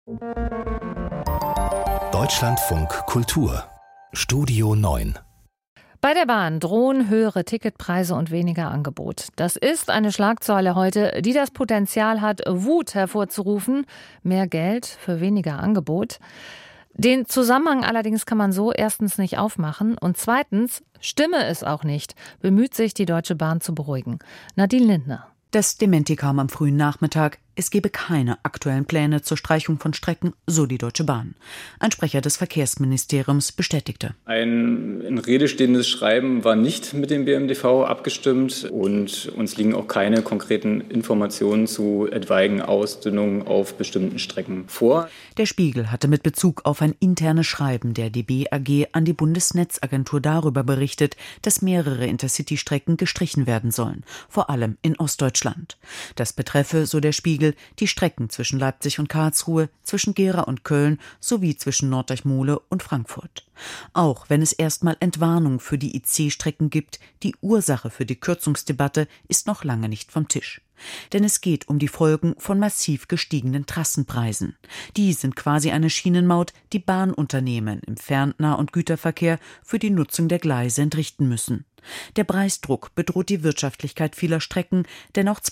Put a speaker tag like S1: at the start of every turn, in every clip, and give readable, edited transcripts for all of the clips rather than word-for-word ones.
S1: Deutschlandfunk Kultur Studio 9.
S2: Bei der Bahn drohen höhere Ticketpreise und weniger Angebot. Das ist eine Schlagzeile heute, die das Potenzial hat, Wut hervorzurufen. Mehr Geld für weniger Angebot. Den Zusammenhang allerdings kann man so erstens nicht aufmachen und zweitens stimme es auch nicht, bemüht sich die Deutsche Bahn zu beruhigen. Nadine Lindner.
S3: Das Dementi kam am frühen Nachmittag. Es gebe keine aktuellen Pläne zur Streichung von Strecken, so die Deutsche Bahn. Ein Sprecher des Verkehrsministeriums bestätigte.
S4: Ein in Rede stehendes Schreiben war nicht mit dem BMDV abgestimmt und uns liegen auch keine konkreten Informationen zu etwaigen Ausdünnungen auf bestimmten Strecken vor.
S3: Der Spiegel hatte mit Bezug auf ein internes Schreiben der DB AG an die Bundesnetzagentur darüber berichtet, dass mehrere Intercity-Strecken gestrichen werden sollen, vor allem in Ostdeutschland. Das betreffe, so der Spiegel, die Strecken zwischen Leipzig und Karlsruhe, zwischen Gera und Köln sowie zwischen Norddeich-Mole und Frankfurt. Auch wenn es erstmal Entwarnung für die IC-Strecken gibt, die Ursache für die Kürzungsdebatte ist noch lange nicht vom Tisch. Denn es geht um die Folgen von massiv gestiegenen Trassenpreisen. Die sind quasi eine Schienenmaut, die Bahnunternehmen im Fernnah- und Güterverkehr für die Nutzung der Gleise entrichten müssen. Der Preisdruck bedroht die Wirtschaftlichkeit vieler Strecken, denn auch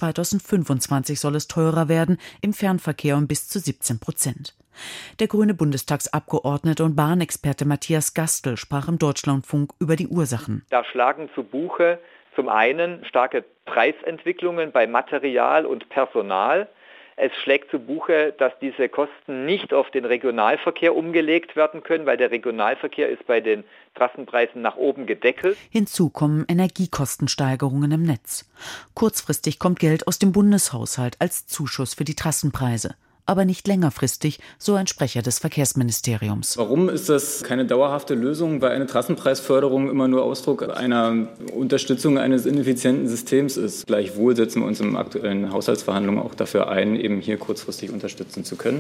S3: 2025 soll es teurer werden, im Fernverkehr um bis zu 17%. Der grüne Bundestagsabgeordnete und Bahnexperte Matthias Gastel sprach im Deutschlandfunk über die Ursachen.
S5: Da schlagen zu Buche zum einen starke Preisentwicklungen bei Material und Personal. Es schlägt zu Buche, dass diese Kosten nicht auf den Regionalverkehr umgelegt werden können, weil der Regionalverkehr ist bei den Trassenpreisen nach oben gedeckelt.
S3: Hinzu kommen Energiekostensteigerungen im Netz. Kurzfristig kommt Geld aus dem Bundeshaushalt als Zuschuss für die Trassenpreise. Aber nicht längerfristig, so ein Sprecher des Verkehrsministeriums.
S4: Warum ist das keine dauerhafte Lösung, weil eine Trassenpreisförderung immer nur Ausdruck einer Unterstützung eines ineffizienten Systems ist? Gleichwohl setzen wir uns in aktuellen Haushaltsverhandlungen auch dafür ein, eben hier kurzfristig unterstützen zu können.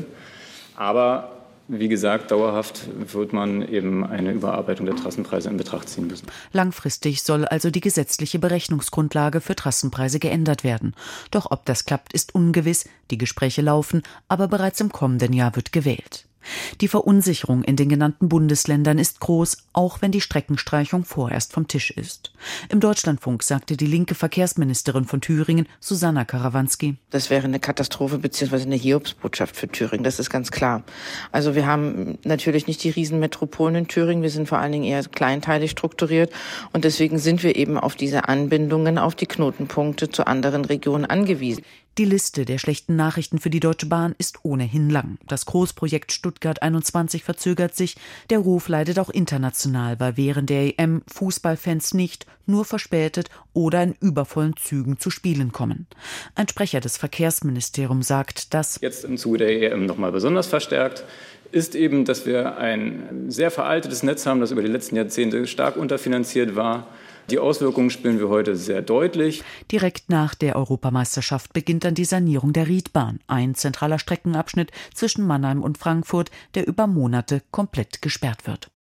S4: Aber wie gesagt, dauerhaft wird man eben eine Überarbeitung der Trassenpreise in Betracht ziehen müssen.
S3: Langfristig soll also die gesetzliche Berechnungsgrundlage für Trassenpreise geändert werden. Doch ob das klappt, ist ungewiss. Die Gespräche laufen, aber bereits im kommenden Jahr wird gewählt. Die Verunsicherung in den genannten Bundesländern ist groß, auch wenn die Streckenstreichung vorerst vom Tisch ist. Im Deutschlandfunk sagte die linke Verkehrsministerin von Thüringen, Susanna Karawanski:
S6: Das wäre eine Katastrophe bzw. eine Hiobsbotschaft für Thüringen, das ist ganz klar. Also wir haben natürlich nicht die Riesenmetropolen in Thüringen, wir sind vor allen Dingen eher kleinteilig strukturiert und deswegen sind wir eben auf diese Anbindungen, auf die Knotenpunkte zu anderen Regionen angewiesen.
S3: Die Liste der schlechten Nachrichten für die Deutsche Bahn ist ohnehin lang. Das Großprojekt Stuttgart 21 verzögert sich. Der Ruf leidet auch international, weil während der EM Fußballfans nicht, nur verspätet oder in übervollen Zügen zu Spielen kommen. Ein Sprecher des Verkehrsministeriums sagt, dass
S4: jetzt im Zuge der EM nochmal besonders verstärkt ist eben, dass wir ein sehr veraltetes Netz haben, das über die letzten Jahrzehnte stark unterfinanziert war. Die Auswirkungen spüren wir heute sehr deutlich.
S3: Direkt nach der Europameisterschaft beginnt dann die Sanierung der Riedbahn, ein zentraler Streckenabschnitt zwischen Mannheim und Frankfurt, der über Monate komplett gesperrt wird.